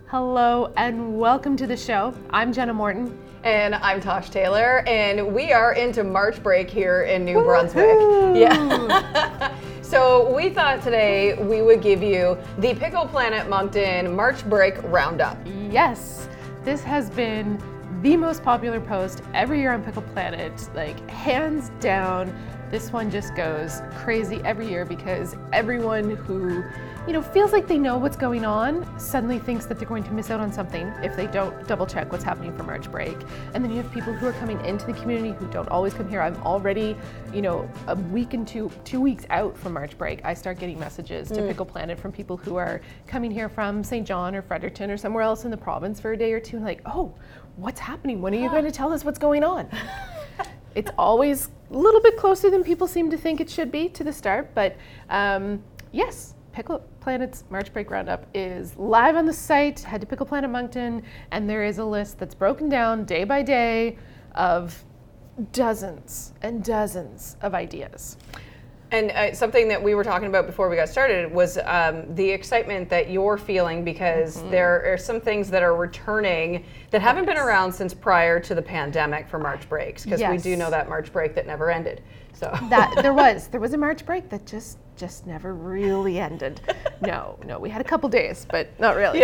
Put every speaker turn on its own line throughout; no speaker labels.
Hello and welcome to the show. I'm Jenna Morton.
And I'm Tosh Taylor, and we are into March break here in New Brunswick. Yeah. So we thought today we would give you the Pickle Planet Moncton March break roundup.
Yes, this has been the most popular post every year on Pickle Planet, like hands down. This one just goes crazy every year because everyone who, feels like they know what's going on suddenly thinks that they're going to miss out on something if they don't double check what's happening for March break. And then you have people who are coming into the community who don't always come here. I'm already, a week and 2 weeks out from March break. I start getting messages to Pickle Planet from people who are coming here from St. John or Fredericton or somewhere else in the province for a day or two, and like, oh, what's happening? When are you going to tell us what's going on? It's always a little bit closer than people seem to think it should be to the start, but yes, Pickle Planet's March Break Roundup is live on the site. Head to Pickle Planet Moncton, and there is a list that's broken down day by day of dozens and dozens of ideas.
And something that we were talking about before we got started was the excitement that you're feeling because there are some things that are returning that haven't been around since prior to the pandemic for March breaks, because we do know that March break that never ended. So
that there was a March break that just never really ended. No, we had a couple days, but not really.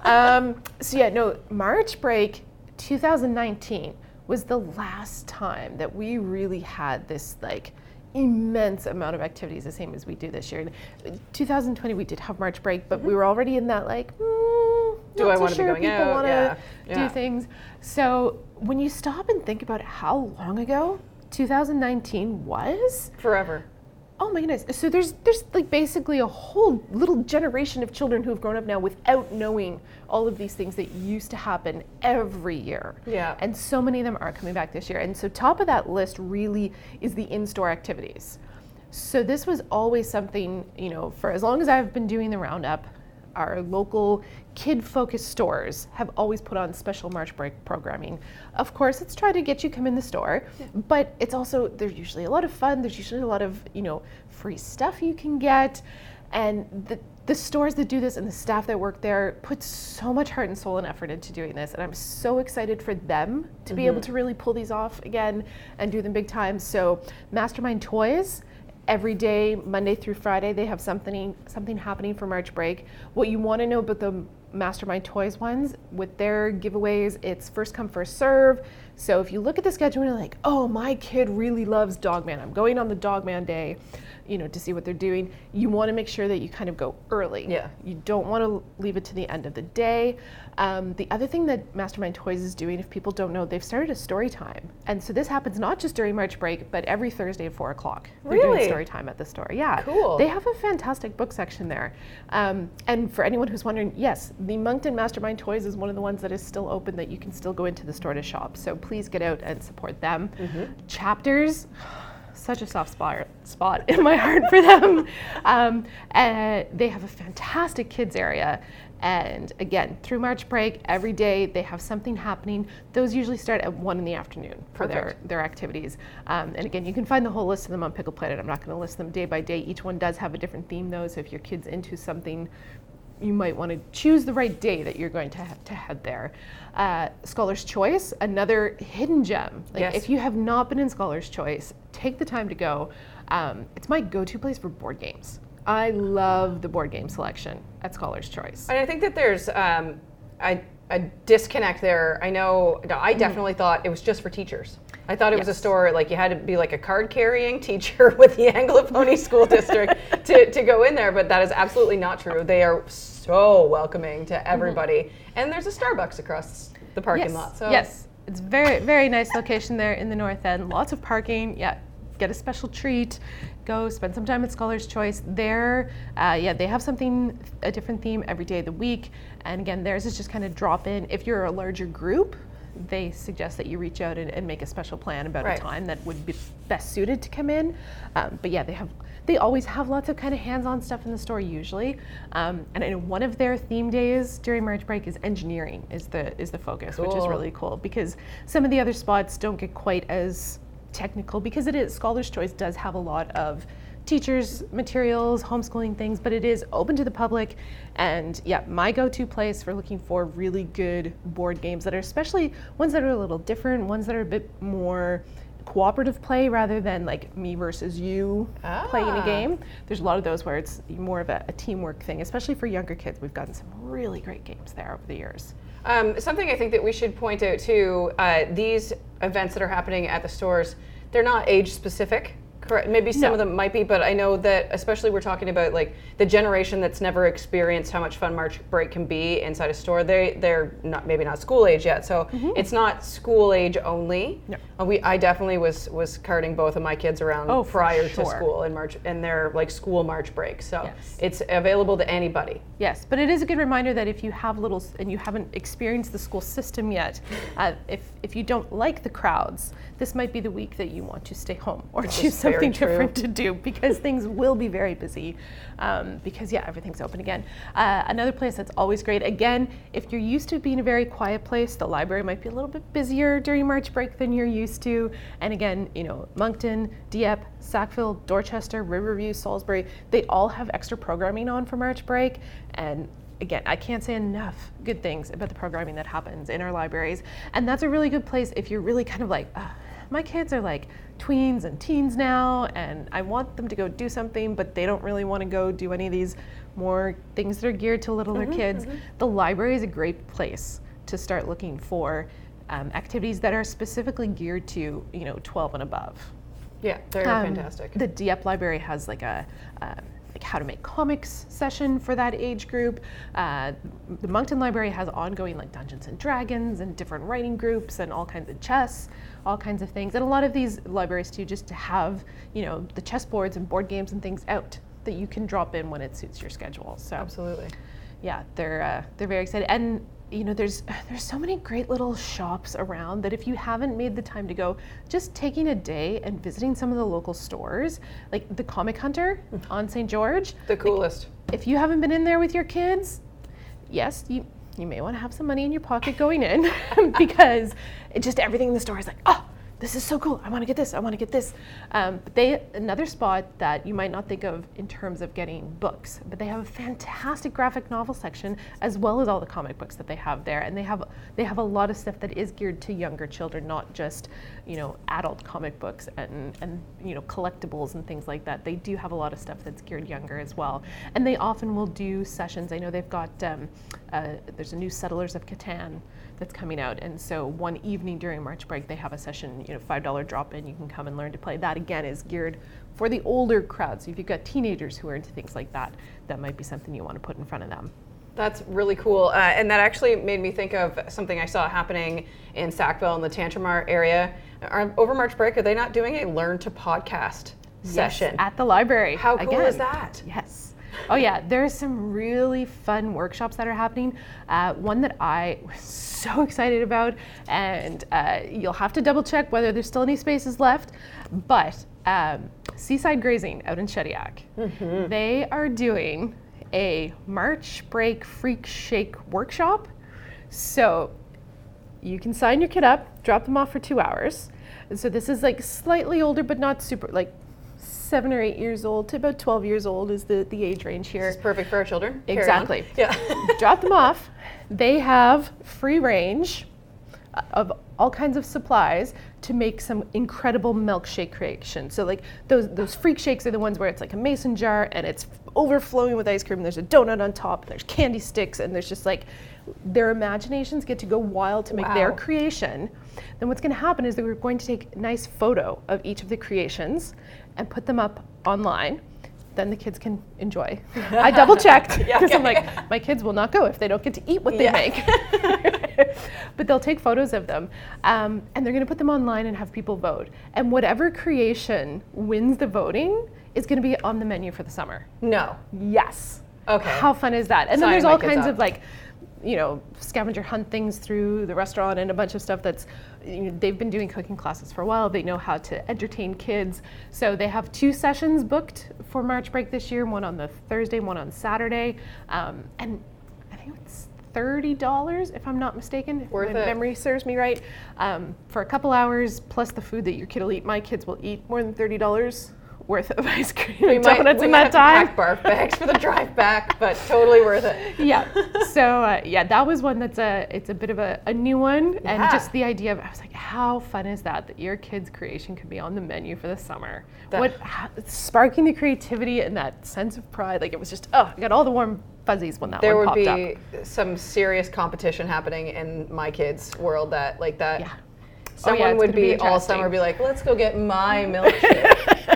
Yeah.
March break 2019 was the last time that we really had this immense amount of activities, the same as we do this year. In 2020 we did have March break, but we were already in that
do I want to be going
people
out?
Want to do things. So when you stop and think about how long ago 2019 was,
forever.
Oh my goodness. So there's basically a whole little generation of children who have grown up now without knowing all of these things that used to happen every year.
Yeah.
And so many of them are coming back this year. And so top of that list really is the in-store activities. So this was always something, for as long as I've been doing the roundup, our local kid-focused stores have always put on special March break programming. Of course, it's trying to get you come in the store, but it's also, there's usually a lot of fun. There's usually a lot of, free stuff you can get. And the stores that do this and the staff that work there put so much heart and soul and effort into doing this. And I'm so excited for them to be able to really pull these off again and do them big time. So Mastermind Toys, every day, Monday through Friday, they have something happening for March break. What you want to know about the Mastermind Toys ones, with their giveaways, it's first come, first serve. So if you look at the schedule and you're like, oh, my kid really loves Dogman, I'm going on the Dogman day, to see what they're doing, you want to make sure that you kind of go early.
Yeah.
You don't want to leave it to the end of the day. The other thing that Mastermind Toys is doing, if people don't know, they've started a story time. And so this happens not just during March break, but every Thursday at 4 o'clock. They're doing story time at the store. Yeah.
Cool.
They have a fantastic book section there. And for anyone who's wondering, yes, the Moncton Mastermind Toys is one of the ones that is still open, that you can still go into the store to shop. So please get out and support them. Chapters, such a soft spot in my heart for them. They have a fantastic kids area. And again, through March break, every day they have something happening. Those usually start at 1 in the afternoon for their activities. And again, you can find the whole list of them on Pickle Planet. I'm not going to list them day by day. Each one does have a different theme though. So if your kid's into something, you might want to choose the right day that you're going to head there. Scholar's Choice, another hidden gem. If you have not been in Scholar's Choice, take the time to go. It's my go-to place for board games. I love the board game selection at Scholar's Choice.
And I think that there's a disconnect there. I definitely thought it was just for teachers. I thought it was a store, you had to be a card-carrying teacher with the Anglophony School District to go in there, but that is absolutely not true. They are so welcoming to everybody. And there's a Starbucks across the parking lot. So
yes, it's very, very nice location there in the north end. Lots of parking. Yeah, get a special treat. Go spend some time at Scholar's Choice. There, they have a different theme every day of the week. And again, theirs is just kind of drop in. If you're a larger group, they suggest that you reach out and make a special plan about a time that would be best suited to come in. But yeah, they always have lots of kind of hands-on stuff in the store usually. And I know one of their theme days during March break is engineering is the focus, which is really cool because some of the other spots don't get quite as technical because Scholar's Choice does have a lot of teachers' materials, homeschooling things, but it is open to the public. And yeah, my go-to place for looking for really good board games that are especially ones that are a little different, ones that are a bit more cooperative play rather than like me versus you playing a game. There's a lot of those where it's more of a teamwork thing, especially for younger kids. We've gotten some really great games there over the years.
Something I think that we should point out too, these events that are happening at the stores, they're not age specific. Correct. Maybe some of them might be, but I know that especially we're talking about like the generation that's never experienced how much fun March break can be inside a store. They're not maybe not school age yet, so it's not school age only.
No.
I definitely was carting both of my kids around prior to school in March, and they're like school March break. So it's available to anybody.
Yes, but it is a good reminder that if you have littles and you haven't experienced the school system yet, if you don't like the crowds, this might be the week that you want to stay home or choose something different to do, because things will be very busy because everything's open again. Another place that's always great, again, if you're used to being a very quiet place, the library might be a little bit busier during March break than you're used to. And again, Moncton, Dieppe, Sackville, Dorchester, Riverview, Salisbury, they all have extra programming on for March break. And again, I can't say enough good things about the programming that happens in our libraries. And that's a really good place if you're really kind of like, my kids are like tweens and teens now, and I want them to go do something, but they don't really want to go do any of these more things that are geared to littler kids. The library is a great place to start looking for activities that are specifically geared to 12 and above.
Yeah, they're fantastic.
The Dieppe Library has like a like how to make comics session for that age group. The Moncton Library has ongoing like Dungeons and Dragons and different writing groups and all kinds of chess, all kinds of things. And a lot of these libraries too, just to have the chess boards and board games and things out that you can drop in when it suits your schedule. So
absolutely,
yeah, they're very excited. And there's so many great little shops around that if you haven't made the time to go, just taking a day and visiting some of the local stores, like the Comic Hunter on St. George.
The coolest.
Like, if you haven't been in there with your kids, yes, you may want to have some money in your pocket going in because everything in the store is like, oh, this is so cool. I want to get this. I want to get this. But another spot that you might not think of in terms of getting books, but they have a fantastic graphic novel section as well as all the comic books that they have there. And they have a lot of stuff that is geared to younger children, not just adult comic books and collectibles and things like that. They do have a lot of stuff that's geared younger as well. And they often will do sessions. I know they've got there's a new Settlers of Catan that's coming out, and so one evening during March break they have a session, $5 drop-in, you can come and learn to play. That again is geared for the older crowd, so if you've got teenagers who are into things like that, that might be something you want to put in front of them.
That's really cool, and that actually made me think of something I saw happening in Sackville in the Tantramar area. Over March break, are they not doing a Learn to Podcast session?
Yes, at the library.
How cool is that?
Yes. Oh yeah, there's some really fun workshops that are happening. One that I was so excited about, and you'll have to double check whether there's still any spaces left, but Seaside Grazing out in Shediac, they are doing a March break freak shake workshop. So you can sign your kid up, drop them off for 2 hours. And so this is like slightly older, but not super, like 7 or 8 years old to about 12 years old is the age range here.
This is perfect for our children.
Exactly.
Yeah.
Drop them off. They have free range of all kinds of supplies to make some incredible milkshake creation. So like those freak shakes are the ones where it's like a mason jar and it's overflowing with ice cream. There's a donut on top, and there's candy sticks, and there's just like their imaginations get to go wild to make their creation. Then what's going to happen is that we're going to take a nice photo of each of the creations and put them up online. Then the kids can enjoy. I double checked because I'm like, my kids will not go if they don't get to eat what they make. But they'll take photos of them and they're going to put them online and have people vote. And whatever creation wins the voting is going to be on the menu for the summer.
No.
Yes.
Okay.
How fun is that? And then there's all kinds of like, scavenger hunt things through the restaurant and a bunch of stuff that's, they've been doing cooking classes for a while. They know how to entertain kids. So they have 2 sessions booked for March break this year, one on the Thursday, one on Saturday. And I think it's $30, if I'm not mistaken, if my memory serves me right, for a couple hours, plus the food that your kid will eat. My kids will eat more than $30 worth of ice cream
We
and
might
donuts in
have
that
to
time.
pack barf bags for the drive back, but totally worth it.
Yeah. So that was one it's a bit of a new one, and
Yeah.
just the idea of, I was like, how fun is that your kid's creation could be on the menu for the summer? Sparking the creativity and that sense of pride, like it was just, I got all the warm fuzzies when that
There
one
would
popped
be
up.
some serious competition happening in my kids' world that.
Yeah.
Someone
it's
would
gonna be
be all
interesting.
summer be like, let's go get my milkshake.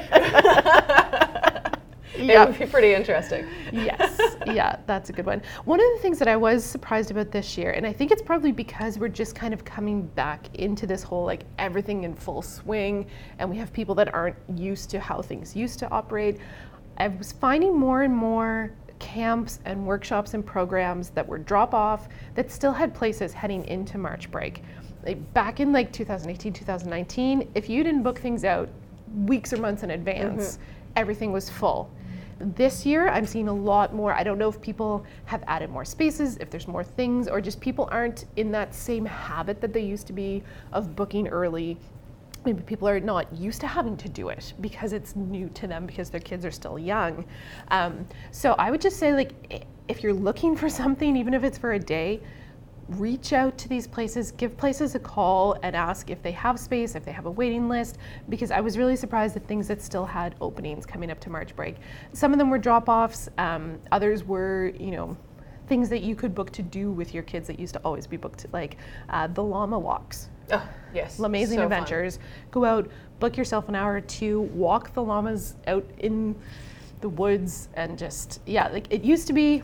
It would be pretty interesting.
Yes. Yeah, that's a good one. One of the things that I was surprised about this year, and I think it's probably because we're just kind of coming back into this whole like everything in full swing, and we have people that aren't used to how things used to operate. I was finding more and more camps and workshops and programs that were drop off that still had places heading into March break. Like back in like 2018, 2019, if you didn't book things out weeks or months in advance, everything was full. This year, I'm seeing a lot more. I don't know if people have added more spaces, if there's more things, or just people aren't in that same habit that they used to be of booking early. Maybe people are not used to having to do it because it's new to them because their kids are still young. So I would just say, like, if you're looking for something, even if it's for a day, reach out to these places, give places a call and ask if they have space, if they have a waiting list, because I was really surprised at things that still had openings coming up to March break. Some of them were drop-offs, others were, things that you could book to do with your kids that used to always be booked, like the llama walks.
Oh, yes.
Amazing
so
Adventures. Go out, book yourself an hour or two, walk the llamas out in the woods, and just, it used to be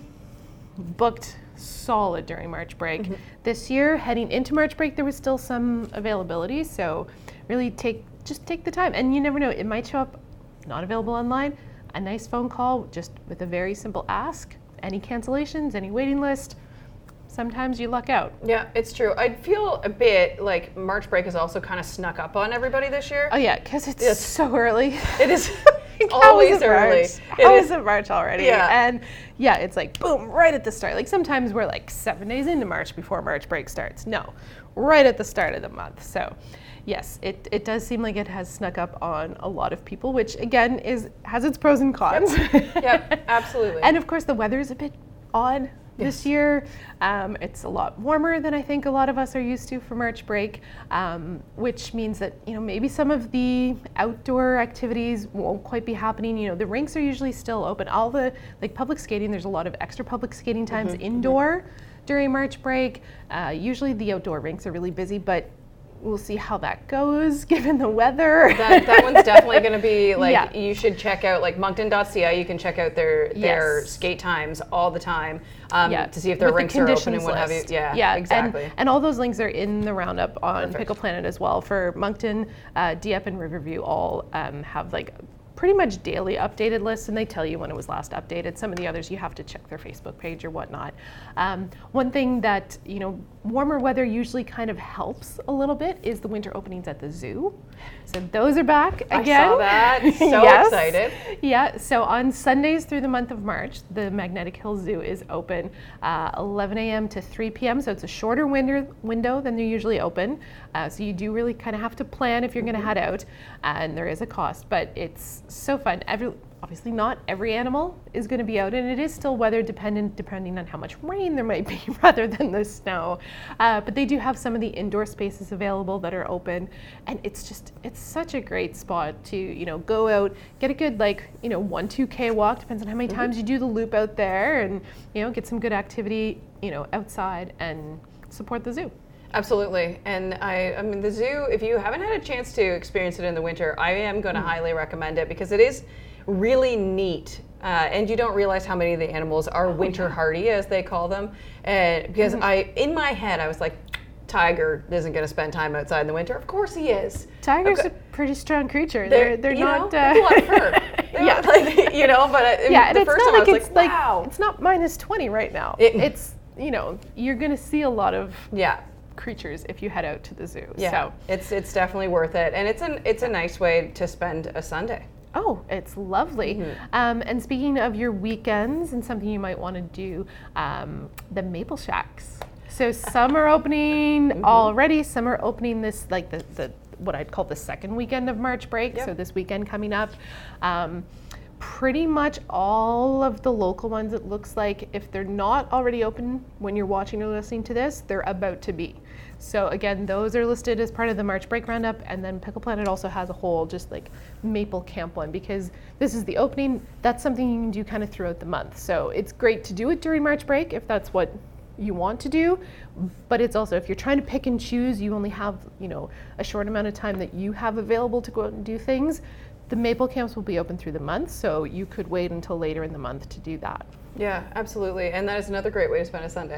booked solid during March break. This year, heading into March break, there was still some availability, so really take the time. And you never know, it might show up not available online. A nice phone call just with a very simple ask. Any cancellations, any waiting list, sometimes you luck out.
Yeah, it's true. I feel a bit like March break has also kind of snuck up on everybody this year.
Oh yeah, because it's so early.
It is always early.
How is it March already?
Yeah.
And yeah, it's like boom, right at the start. Like sometimes we're like 7 days into March before March break starts. No, right at the start of the month. So yes, it does seem like it has snuck up on a lot of people, which again has its pros and cons.
Yep, absolutely.
And of course the weather is a bit odd this year. It's a lot warmer than I think a lot of us are used to for March break, which means that maybe some of the outdoor activities won't quite be happening. The rinks are usually still open. All the public skating, there's a lot of extra public skating times indoor during March break. Usually the outdoor rinks are really busy, but we'll see how that goes given the weather.
That one's definitely going to be you should check out Moncton.ca. You can check out their skate times all the time to see if their rinks are open and what have you. Yeah, exactly.
And all those links are in the roundup on Pickle Planet as well. For Moncton, Dieppe, and Riverview all have pretty much daily updated lists, and they tell you when it was last updated. Some of the others you have to check their Facebook page or whatnot. One thing that warmer weather usually kind of helps a little bit is the winter openings at the zoo. So those are back again.
I saw that. So excited.
Yeah. So on Sundays through the month of March, the Magnetic Hill Zoo is open 11 a.m. to 3 p.m. So it's a shorter window than they're usually open. So you do really kind of have to plan if you're going to head out, and there is a cost, but it's so fun. Obviously not every animal is going to be out, and it is still weather dependent depending on how much rain there might be rather than the snow. But they do have some of the indoor spaces available that are open, and it's such a great spot to go out, get a good 1-2K walk, depends on how many times you do the loop out there, and get some good activity outside and support the zoo.
Absolutely. And I mean, the zoo, if you haven't had a chance to experience it in the winter, I am going to highly recommend it because it is really neat. And you don't realize how many of the animals are winter hardy, as they call them. Because in my head, I was like, Tiger isn't going to spend time outside in the winter. Of course he is.
Tiger's a pretty strong creature. They're not.
They have a lot of fur.
Yeah.
But
and
the
it's
first
not
time
like
I was
it's
like, wow.
it's not minus 20 right now. It's you're going to see a lot of creatures if you head out to the zoo.
Yeah, so it's definitely worth it, and it's a nice way to spend a Sunday.
Oh, it's lovely. And speaking of your weekends and something you might want to do, the Maple Shacks. So some are opening already, some are opening this the what I'd call the second weekend of March break.
Yep.
So this weekend coming up. Pretty much all of the local ones, it looks like, if they're not already open when you're watching or listening to this, they're about to be. So again, those are listed as part of the March break roundup, and then Pickle Planet also has a whole just like Maple Camp one, because this is the opening. That's something you can do kind of throughout the month. So it's great to do it during March break if that's what you want to do, but it's also, if you're trying to pick and choose, you only have, a short amount of time that you have available to go out and do things. The Maple Camps will be open through the month, so you could wait until later in the month to do that.
Yeah, absolutely. And that is another great way to spend a Sunday.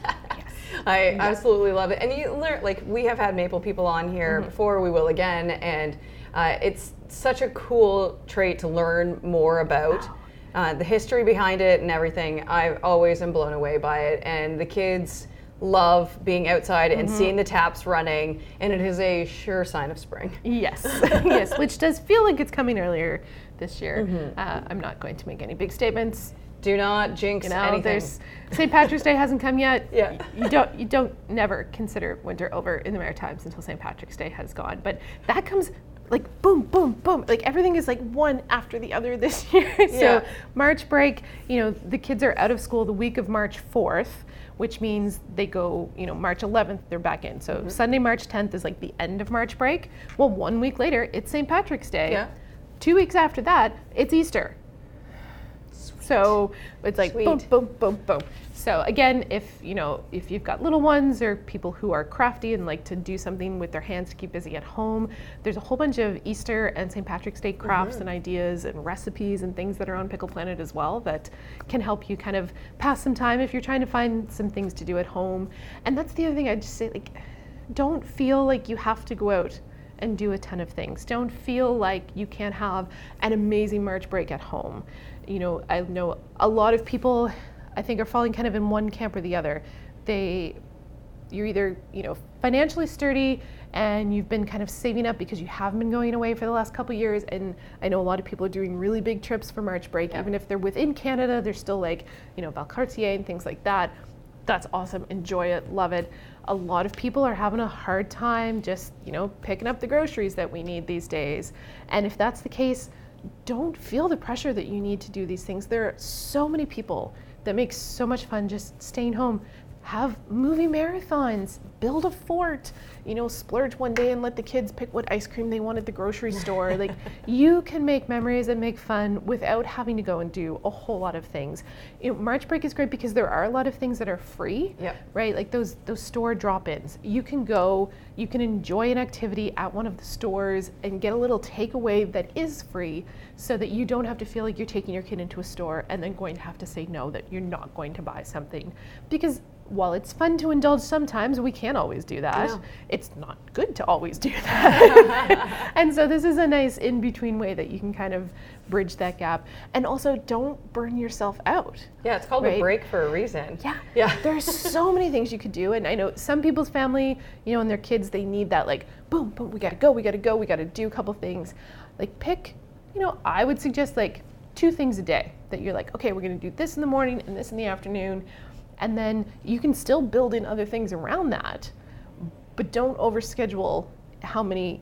I absolutely love it. And you learn, like, we have had Maple people on here before, we will again, and it's such a cool trait to learn more about. The history behind it and everything. I always am blown away by it. And the kids love being outside and seeing the taps running, and it is a sure sign of spring.
Yes, yes, which does feel like it's coming earlier this year. I'm not going to make any big statements.
Do not jinx anything.
St. Patrick's Day hasn't come yet.
Yeah.
You don't never consider winter over in the Maritimes until St. Patrick's Day has gone. But that comes like boom, boom, boom. Like everything is like one after the other this year. So March break, the kids are out of school the week of March 4th, which means they go, March 11th, they're back in. So Sunday, March 10th is like the end of March break. Well, 1 week later, it's St. Patrick's Day.
Yeah.
2 weeks after that, it's Easter. So it's like boom, boom, boom, boom. So again, if you've got little ones or people who are crafty and like to do something with their hands to keep busy at home, there's a whole bunch of Easter and St. Patrick's Day crafts and ideas and recipes and things that are on Pickle Planet as well that can help you kind of pass some time if you're trying to find some things to do at home. And that's the other thing I'd just say, like, don't feel like you have to go out and do a ton of things. Don't feel like you can't have an amazing March break at home. I know a lot of people, I think, are falling kind of in one camp or the other. You're either, financially sturdy and you've been kind of saving up because you haven't been going away for the last couple of years. And I know a lot of people are doing really big trips for March break. Yeah. Even if they're within Canada, they're still like, Valcartier and things like that. That's awesome. Enjoy it. Love it. A lot of people are having a hard time just, picking up the groceries that we need these days. And if that's the case, don't feel the pressure that you need to do these things. There are so many people that make so much fun just staying home. Have movie marathons, build a fort, splurge one day and let the kids pick what ice cream they want at the grocery store. Like, you can make memories and make fun without having to go and do a whole lot of things. March break is great because there are a lot of things that are free, right? Like those store drop-ins. You can go, you can enjoy an activity at one of the stores and get a little takeaway that is free so that you don't have to feel like you're taking your kid into a store and then going to have to say no, that you're not going to buy something. Because while it's fun to indulge sometimes, we can't always do that. No. It's not good to always do that. And so this is a nice in-between way that you can kind of bridge that gap. And also, don't burn yourself out.
Yeah, it's called a break for a reason.
Yeah. There's so many things you could do. And I know some people's family, and their kids, they need that like, boom, boom, we gotta go, we gotta do a couple things. Like pick, I would suggest like 2 things a day that you're like, okay, we're gonna do this in the morning and this in the afternoon. And then you can still build in other things around that, but don't overschedule how many,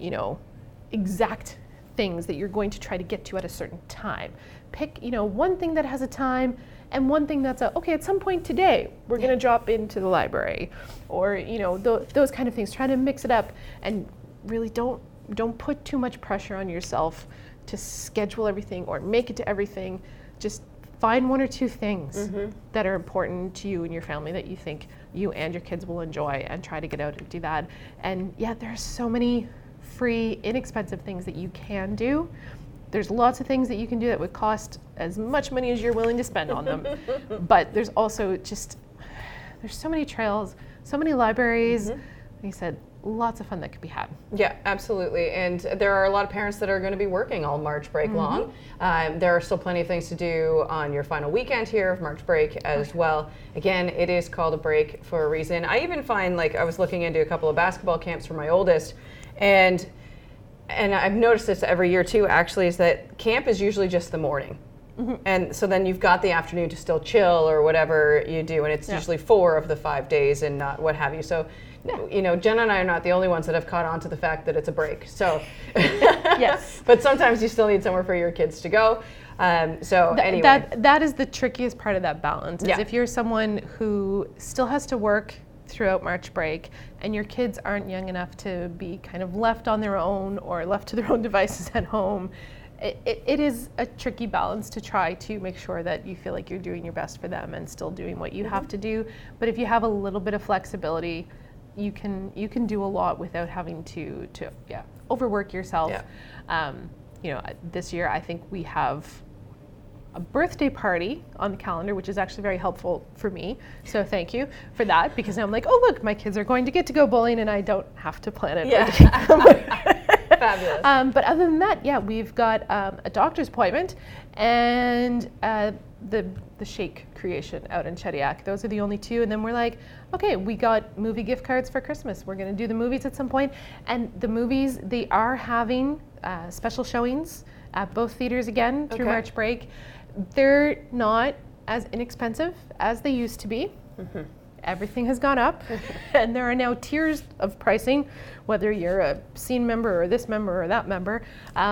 exact things that you're going to try to get to at a certain time. Pick, one thing that has a time and one thing that's okay, at some point today, we're going to drop into the library, or, those kind of things. Try to mix it up and really don't put too much pressure on yourself to schedule everything or make it to everything. Just find 1 or 2 things that are important to you and your family that you think you and your kids will enjoy, and try to get out and do that. And there's so many free, inexpensive things that you can do. There's lots of things that you can do that would cost as much money as you're willing to spend on them. But there's also there's so many trails, so many libraries. Like I said, lots of fun that could be had.
Yeah, absolutely. And there are a lot of parents that are going to be working all March break long. There are still plenty of things to do on your final weekend here of March break as well. Again, it is called a break for a reason. I even find, like, I was looking into a couple of basketball camps for my oldest, and I've noticed this every year too, actually, is that camp is usually just the morning. And so then you've got the afternoon to still chill or whatever you do, and it's usually 4 of the 5 days and not what have you. So, you know, Jenna and I are not the only ones that have caught on to the fact that it's a break. So,
yes.
But sometimes you still need somewhere for your kids to go. Anyway.
That is the trickiest part of that balance, is if you're someone who still has to work throughout March break and your kids aren't young enough to be kind of left on their own or left to their own devices at home. It is a tricky balance to try to make sure that you feel like you're doing your best for them and still doing what you have to do. But if you have a little bit of flexibility, you can do a lot without having to overwork yourself. Yeah. You know, this year I think we have a birthday party on the calendar, which is actually very helpful for me. So thank you for that, because now I'm like, oh look, my kids are going to get to go bowling and I don't have to plan it.
Yeah. Fabulous.
But other than that, we've got a doctor's appointment and the shake creation out in Chediac. Those are the only 2. And then we're like, okay, we got movie gift cards for Christmas. We're going to do the movies at some point. And the movies, they are having special showings at both theaters again through March break. They're not as inexpensive as they used to be. Everything has gone up, and there are now tiers of pricing, whether you're a scene member or this member or that member.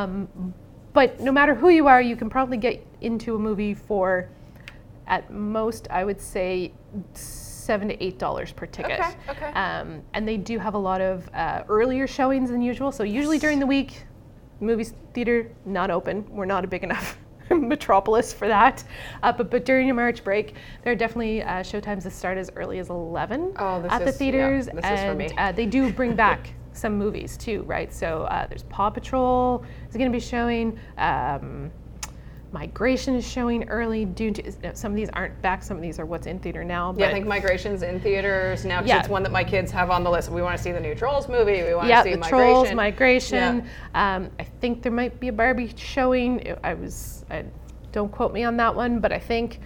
But no matter who you are, you can probably get into a movie for, at most, I would say, $7 to $8 per ticket.
Okay.
And they do have a lot of earlier showings than usual. So usually during the week, movie theater not open. We're not a big enough metropolis for that. But during your March break, there are definitely showtimes that start as early as 11 at the theaters.
Yeah, this is for me.
They do bring back some movies too, right? So there's Paw Patrol is going to be showing. Migration is showing early. Some of these aren't back. Some of these are what's in theater now.
But I think Migration's in theaters now, because it's one that my kids have on the list. We want to see the new Trolls movie. We want to see
the
Migration.
Trolls, Migration. Yeah. I think there might be a Barbie showing. Don't quote me on that one, but I think.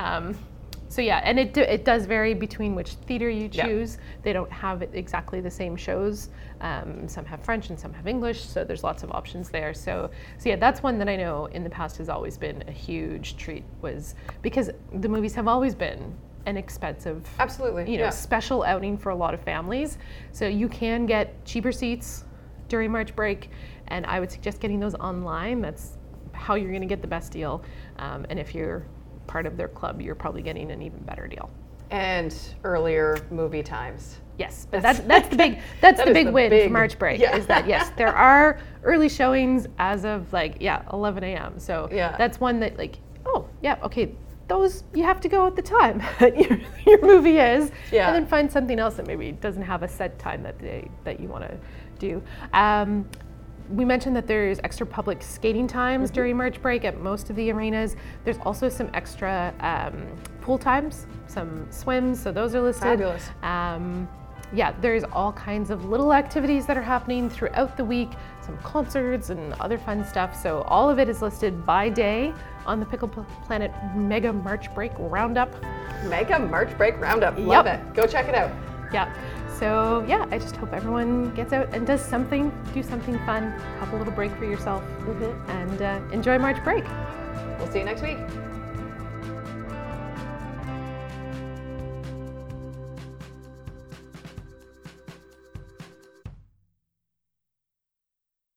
And it does vary between which theater you choose. They don't have exactly the same shows. Some have French and some have English, so there's lots of options there. So that's one that I know in the past has always been a huge treat, was because the movies have always been an expensive, special outing for a lot of families. So you can get cheaper seats during March break, and I would suggest getting those online. That's how you're going to get the best deal. And if you're part of their club, you're probably getting an even better deal.
And earlier movie times.
Yes, but that's the big win for March break, is that yes, there are early showings as of 11 a.m. So that's one that those you have to go at the time your movie is, and then find something else that maybe doesn't have a set time that you want to do. We mentioned that there's extra public skating times during March break at most of the arenas. There's also some extra pool times, some swims, so those are listed.
Fabulous.
There's all kinds of little activities that are happening throughout the week, some concerts and other fun stuff. So all of it is listed by day on the Pickle Planet Mega March Break Roundup.
Mega March Break Roundup. Love it. Go check it out.
Yeah. So I just hope everyone gets out and do something fun, have a little break for yourself, and enjoy March break.
We'll see you next week.